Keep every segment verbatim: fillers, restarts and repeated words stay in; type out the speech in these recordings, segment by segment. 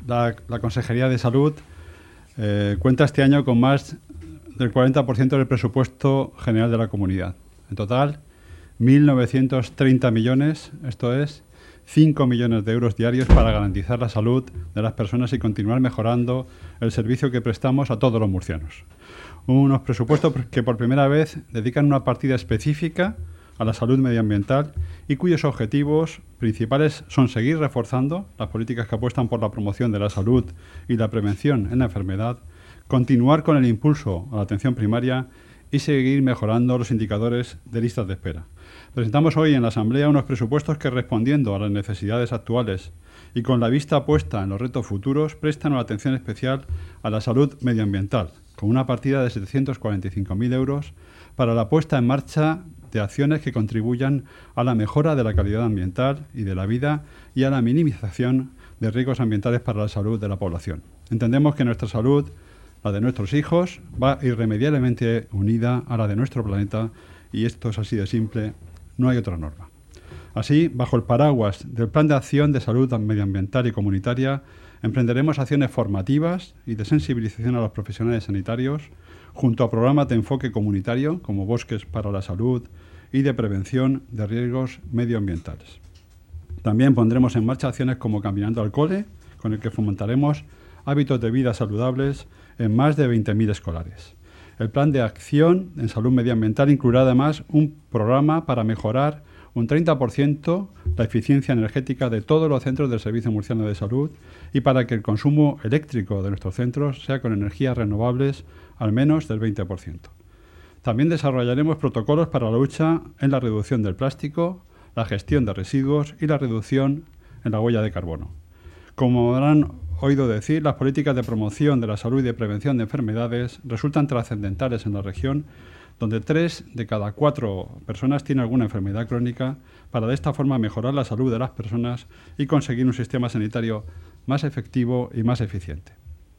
la, la Consejería de Salud eh, cuenta este año con más del cuarenta por ciento del presupuesto general de la comunidad. En total, mil novecientos treinta millones, esto es, cinco millones de euros diarios para garantizar la salud de las personas y continuar mejorando el servicio que prestamos a todos los murcianos. Unos presupuestos que por primera vez dedican una partida específica a la salud medioambiental y cuyos objetivos principales son seguir reforzando las políticas que apuestan por la promoción de la salud y la prevención en la enfermedad, continuar con el impulso a la atención primaria y seguir mejorando los indicadores de listas de espera. Presentamos hoy en la Asamblea unos presupuestos que, respondiendo a las necesidades actuales y con la vista puesta en los retos futuros, prestan una atención especial a la salud medioambiental, con una partida de setecientos cuarenta y cinco mil euros para la puesta en marcha de acciones que contribuyan a la mejora de la calidad ambiental y de la vida y a la minimización de riesgos ambientales para la salud de la población. Entendemos que nuestra salud, la de nuestros hijos, va irremediablemente unida a la de nuestro planeta y esto es así de simple, no hay otra norma. Así, bajo el paraguas del Plan de Acción de Salud Medioambiental y Comunitaria, emprenderemos acciones formativas y de sensibilización a los profesionales sanitarios, junto a programas de enfoque comunitario como Bosques para la Salud y de prevención de riesgos medioambientales. También pondremos en marcha acciones como Caminando al Cole, con el que fomentaremos hábitos de vida saludables en más de veinte mil escolares. El Plan de Acción en Salud Medioambiental incluirá además un programa para mejorar un treinta por ciento la eficiencia energética de todos los centros del Servicio Murciano de Salud y para que el consumo eléctrico de nuestros centros sea con energías renovables al menos del veinte por ciento. También desarrollaremos protocolos para la lucha en la reducción del plástico, la gestión de residuos y la reducción en la huella de carbono. Como habrán oído decir, las políticas de promoción de la salud y de prevención de enfermedades resultan trascendentales en la región, donde tres de cada cuatro personas tienen alguna enfermedad crónica, para de esta forma mejorar la salud de las personas y conseguir un sistema sanitario más efectivo y más eficiente.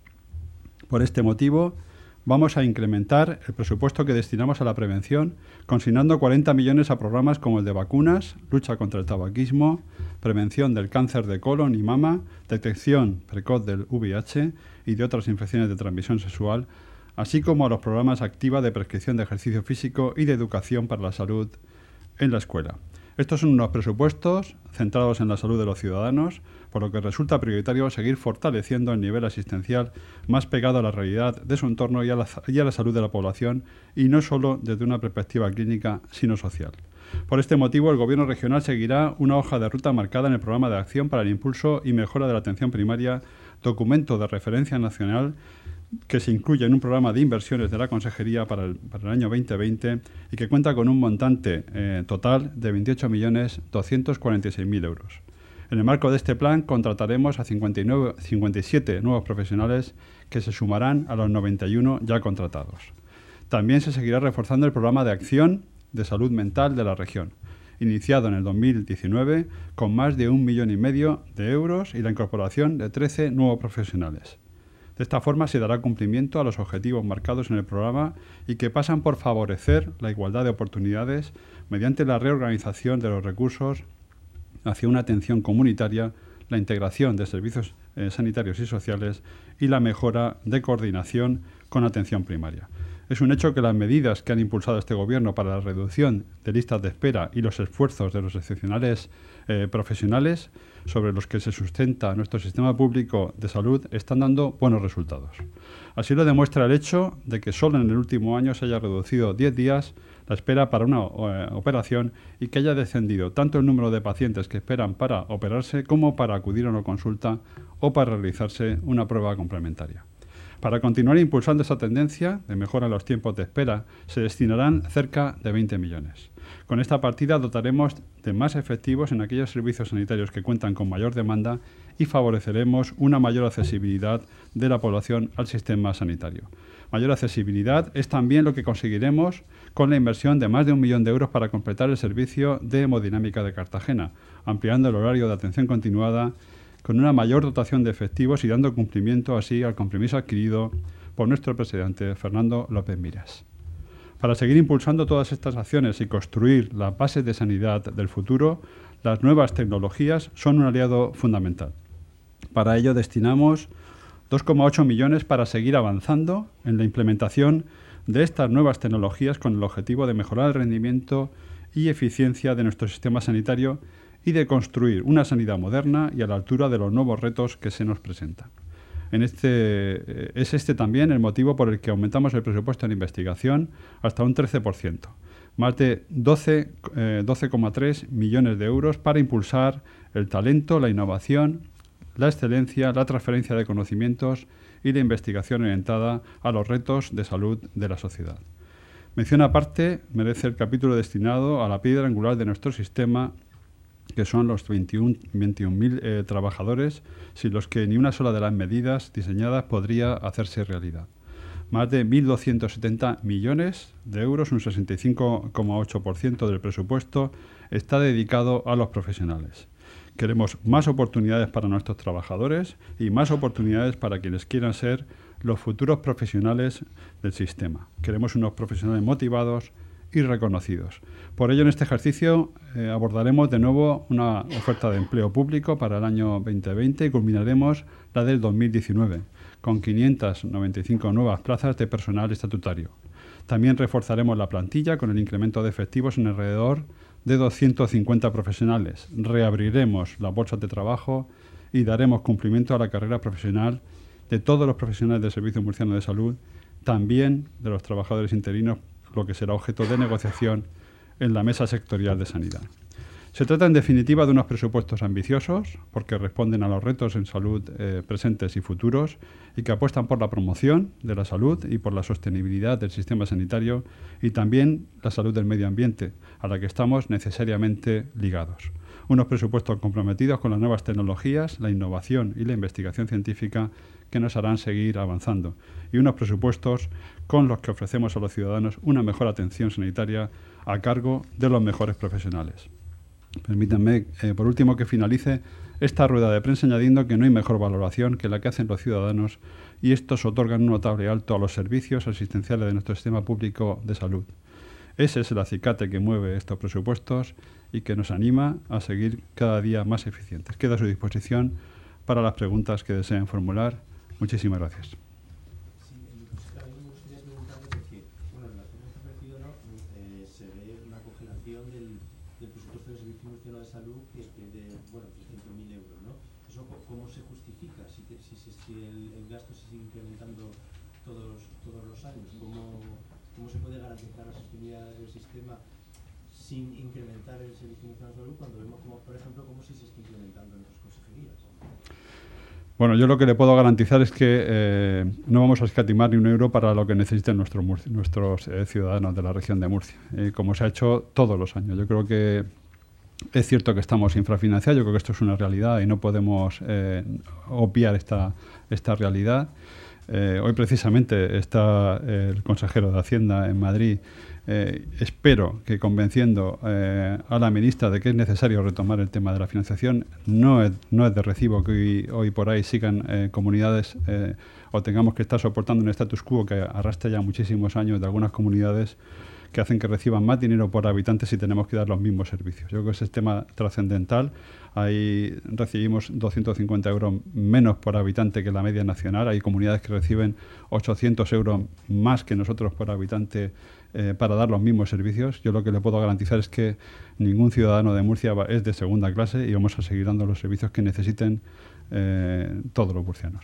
Por este motivo, vamos a incrementar el presupuesto que destinamos a la prevención, consignando cuarenta millones a programas como el de vacunas, lucha contra el tabaquismo, prevención del cáncer de colon y mama, detección precoz del V I H y de otras infecciones de transmisión sexual, así como a los programas activa de prescripción de ejercicio físico y de educación para la salud en la escuela. Estos son unos presupuestos centrados en la salud de los ciudadanos, por lo que resulta prioritario seguir fortaleciendo el nivel asistencial más pegado a la realidad de su entorno y a la, y a la salud de la población, y no solo desde una perspectiva clínica, sino social. Por este motivo, el Gobierno regional seguirá una hoja de ruta marcada en el Programa de Acción para el Impulso y Mejora de la Atención Primaria, documento de referencia nacional que se incluye en un programa de inversiones de la Consejería para el, para el año veinte veinte y que cuenta con un montante eh, total de veintiocho millones doscientos cuarenta y seis mil euros. En el marco de este plan contrataremos a cincuenta y nueve, cincuenta y siete nuevos profesionales que se sumarán a los noventa y uno ya contratados. También se seguirá reforzando el programa de acción de salud mental de la región, iniciado en el dos mil diecinueve con más de un millón y medio de euros y la incorporación de trece nuevos profesionales. De esta forma se dará cumplimiento a los objetivos marcados en el programa y que pasan por favorecer la igualdad de oportunidades mediante la reorganización de los recursos hacia una atención comunitaria, la integración de servicios eh, sanitarios y sociales y la mejora de coordinación con atención primaria. Es un hecho que las medidas que han impulsado este Gobierno para la reducción de listas de espera y los esfuerzos de los excepcionales eh, profesionales sobre los que se sustenta nuestro sistema público de salud están dando buenos resultados. Así lo demuestra el hecho de que solo en el último año se haya reducido diez días la espera para una eh, operación y que haya descendido tanto el número de pacientes que esperan para operarse como para acudir a una consulta o para realizarse una prueba complementaria. Para continuar impulsando esa tendencia de mejora en los tiempos de espera, se destinarán cerca de veinte millones. Con esta partida dotaremos de más efectivos en aquellos servicios sanitarios que cuentan con mayor demanda y favoreceremos una mayor accesibilidad de la población al sistema sanitario. Mayor accesibilidad es también lo que conseguiremos con la inversión de más de un millón de euros para completar el servicio de hemodinámica de Cartagena, ampliando el horario de atención continuada con una mayor dotación de efectivos y dando cumplimiento así al compromiso adquirido por nuestro presidente Fernando López Miras. Para seguir impulsando todas estas acciones y construir las bases de sanidad del futuro, las nuevas tecnologías son un aliado fundamental. Para ello destinamos dos coma ocho millones para seguir avanzando en la implementación de estas nuevas tecnologías con el objetivo de mejorar el rendimiento y eficiencia de nuestro sistema sanitario y de construir una sanidad moderna y a la altura de los nuevos retos que se nos presentan. En este, es este también el motivo por el que aumentamos el presupuesto en investigación hasta un trece por ciento, más de doce coma tres millones de euros para impulsar el talento, la innovación, la excelencia, la transferencia de conocimientos y la investigación orientada a los retos de salud de la sociedad. Mención aparte merece el capítulo destinado a la piedra angular de nuestro sistema, que son los veintiún mil eh, trabajadores, sin los que ni una sola de las medidas diseñadas podría hacerse realidad. Más de mil doscientos setenta millones de euros, un sesenta y cinco coma ocho por ciento del presupuesto, está dedicado a los profesionales. Queremos más oportunidades para nuestros trabajadores y más oportunidades para quienes quieran ser los futuros profesionales del sistema. Queremos unos profesionales motivados y reconocidos. Por ello, en este ejercicio eh, abordaremos de nuevo una oferta de empleo público para el año veinte veinte y culminaremos la del dos mil diecinueve, con quinientas noventa y cinco nuevas plazas de personal estatutario. También reforzaremos la plantilla con el incremento de efectivos en alrededor de doscientos cincuenta profesionales. Reabriremos las bolsas de trabajo y daremos cumplimiento a la carrera profesional de todos los profesionales del Servicio Murciano de Salud, también de los trabajadores interinos, lo que será objeto de negociación en la Mesa Sectorial de Sanidad. Se trata, en definitiva, de unos presupuestos ambiciosos, porque responden a los retos en salud eh, presentes y futuros, y que apuestan por la promoción de la salud y por la sostenibilidad del sistema sanitario y también la salud del medio ambiente, a la que estamos necesariamente ligados. Unos presupuestos comprometidos con las nuevas tecnologías, la innovación y la investigación científica que nos harán seguir avanzando. Y unos presupuestos con los que ofrecemos a los ciudadanos una mejor atención sanitaria a cargo de los mejores profesionales. Permítanme, eh, por último, que finalice esta rueda de prensa añadiendo que no hay mejor valoración que la que hacen los ciudadanos y estos otorgan un notable alto a los servicios asistenciales de nuestro sistema público de salud. Ese es el acicate que mueve estos presupuestos y que nos anima a seguir cada día más eficientes. Quedo a su disposición para las preguntas que deseen formular. Muchísimas gracias. ¿Cómo se justifica si, te, si, si, si el, el gasto se sigue incrementando todos, todos los años? ¿Cómo, ¿Cómo se puede garantizar la sostenibilidad del sistema sin incrementar el Servicio Nacional de Salud cuando vemos, como, por ejemplo, cómo si se está incrementando en otras consejerías? Bueno, yo lo que le puedo garantizar es que eh, no vamos a escatimar ni un euro para lo que necesiten nuestros, nuestros eh, ciudadanos de la región de Murcia, eh, como se ha hecho todos los años. Yo creo que es cierto que estamos infrafinanciados, yo creo que esto es una realidad y no podemos eh, obviar esta, esta realidad. Eh, hoy precisamente está eh, el consejero de Hacienda en Madrid. Eh, espero que convenciendo eh, a la ministra de que es necesario retomar el tema de la financiación. No es, no es de recibo que hoy, hoy por ahí sigan eh, comunidades eh, o tengamos que estar soportando un status quo que arrastra ya muchísimos años de algunas comunidades que hacen que reciban más dinero por habitante si tenemos que dar los mismos servicios. Yo creo que ese es tema trascendental. Ahí recibimos doscientos cincuenta euros menos por habitante que la media nacional. Hay comunidades que reciben ochocientos euros más que nosotros por habitante eh, para dar los mismos servicios. Yo lo que le puedo garantizar es que ningún ciudadano de Murcia va, es de segunda clase y vamos a seguir dando los servicios que necesiten eh, todos los murcianos.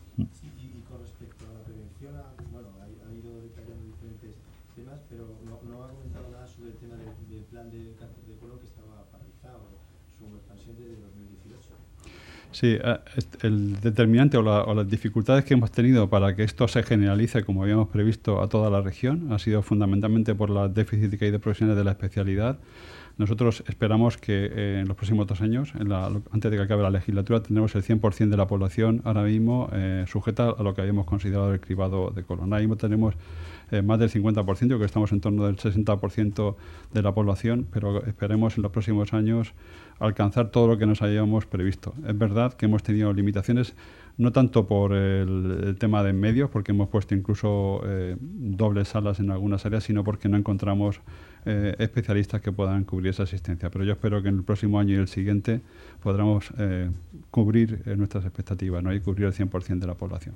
Sí, el determinante o, la, o las dificultades que hemos tenido para que esto se generalice como habíamos previsto a toda la región ha sido fundamentalmente por la déficit que hay de profesionales de la especialidad. Nosotros esperamos que eh, en los próximos dos años, en la, antes de que acabe la legislatura, tendremos el cien por ciento de la población ahora mismo eh, sujeta a lo que habíamos considerado el cribado de colon. Ahora mismo tenemos eh, más del cincuenta por ciento, que estamos en torno del sesenta por ciento de la población, pero esperemos en los próximos años alcanzar todo lo que nos habíamos previsto. Es verdad que hemos tenido limitaciones, no tanto por el, el tema de medios, porque hemos puesto incluso eh, dobles salas en algunas áreas, sino porque no encontramos eh, especialistas que puedan cubrir esa asistencia. Pero yo espero que en el próximo año y el siguiente podamos eh, cubrir eh, nuestras expectativas, ¿no? Y cubrir el cien por ciento de la población.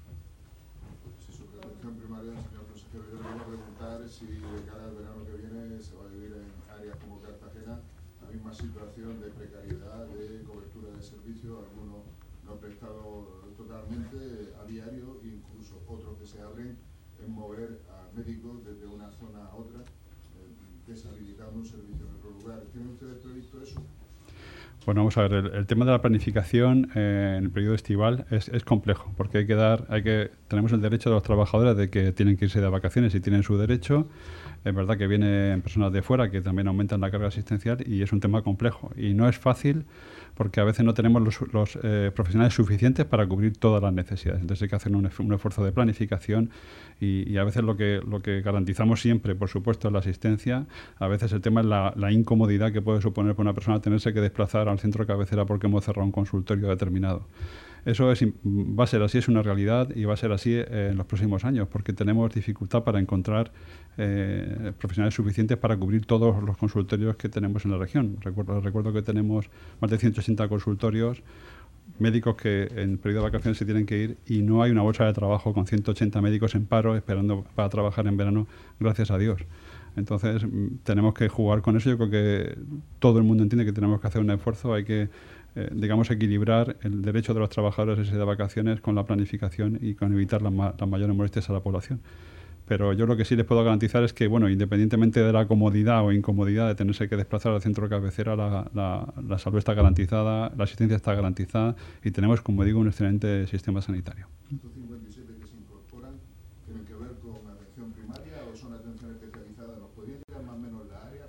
Sí, sobre la atención primaria, señor consejero, yo le voy a preguntar si de cara al verano que viene se va a vivir en áreas como Cartagena la misma situación de precariedad, de cobertura de servicios, algunos no prestados totalmente a diario, incluso otros que se abren en mover a médicos desde una zona a otra, eh, deshabilitando un servicio en otro lugar. ¿Tienen ustedes previsto eso? Bueno, vamos a ver, el, el tema de la planificación eh, en el periodo estival es, es complejo, porque hay que dar, hay que, tenemos el derecho de los trabajadores de que tienen que irse de vacaciones y tienen su derecho. Es verdad que vienen personas de fuera que también aumentan la carga asistencial y es un tema complejo. Y no es fácil porque a veces no tenemos los, los eh, profesionales suficientes para cubrir todas las necesidades. Entonces hay que hacer un, un esfuerzo de planificación y, y a veces lo que, lo que garantizamos siempre, por supuesto, es la asistencia. A veces el tema es la, la incomodidad que puede suponer para una persona tenerse que desplazar al centro de cabecera porque hemos cerrado un consultorio determinado. Eso es, va a ser así, es una realidad y va a ser así eh, en los próximos años, porque tenemos dificultad para encontrar eh, profesionales suficientes para cubrir todos los consultorios que tenemos en la región. Recuerdo, recuerdo que tenemos más de ciento ochenta consultorios, médicos que en periodo de vacaciones se tienen que ir y no hay una bolsa de trabajo con ciento ochenta médicos en paro esperando para trabajar en verano, gracias a Dios. Entonces tenemos que jugar con eso. Yo creo que todo el mundo entiende que tenemos que hacer un esfuerzo, hay que Eh, digamos, equilibrar el derecho de los trabajadores a irse de vacaciones con la planificación y con evitar las, ma las mayores molestias a la población. Pero yo lo que sí les puedo garantizar es que, bueno, independientemente de la comodidad o incomodidad de tenerse que desplazar al centro de cabecera, la, la, la salud está garantizada, la asistencia está garantizada y tenemos, como digo, un excelente sistema sanitario. ¿Estos cincuenta y siete que se incorporan tienen que ver con atención primaria o son atención especializada? ¿Nos podría llegar más o menos la área?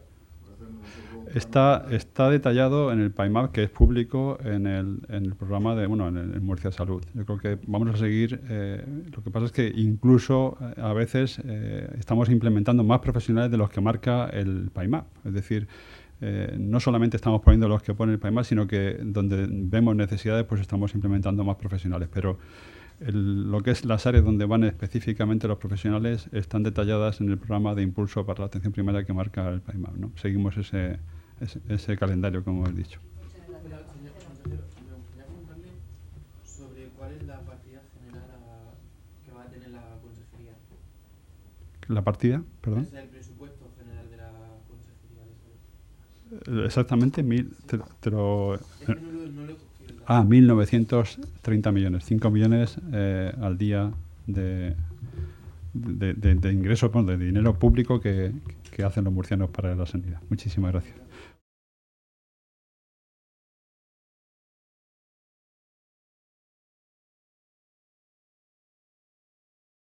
Está, está detallado en el P A I M A P, que es público, en el, en el programa de, bueno, en, el, en Murcia Salud. Yo creo que vamos a seguir, eh, lo que pasa es que incluso eh, a veces eh, estamos implementando más profesionales de los que marca el P A I M A P. Es decir, eh, no solamente estamos poniendo los que pone el P A I M A P, sino que donde vemos necesidades, pues estamos implementando más profesionales. Pero El, lo que es las áreas donde van específicamente los profesionales están detalladas en el programa de impulso para la atención primaria que marca el P A I M A P, ¿no? Seguimos ese, ese, ese calendario, como he dicho. Señor consejero, me gustaría preguntarle sobre cuál es la partida general a, que va a tener la consejería. ¿La partida? Perdón. Es el presupuesto general de la consejería de salud. Exactamente, mil, te, te lo... Es que no lo, no lo he cogido. Ah, mil novecientos treinta millones, cinco millones eh, al día de, de, de, de ingresos, bueno, de dinero público que, que hacen los murcianos para la sanidad. Muchísimas gracias.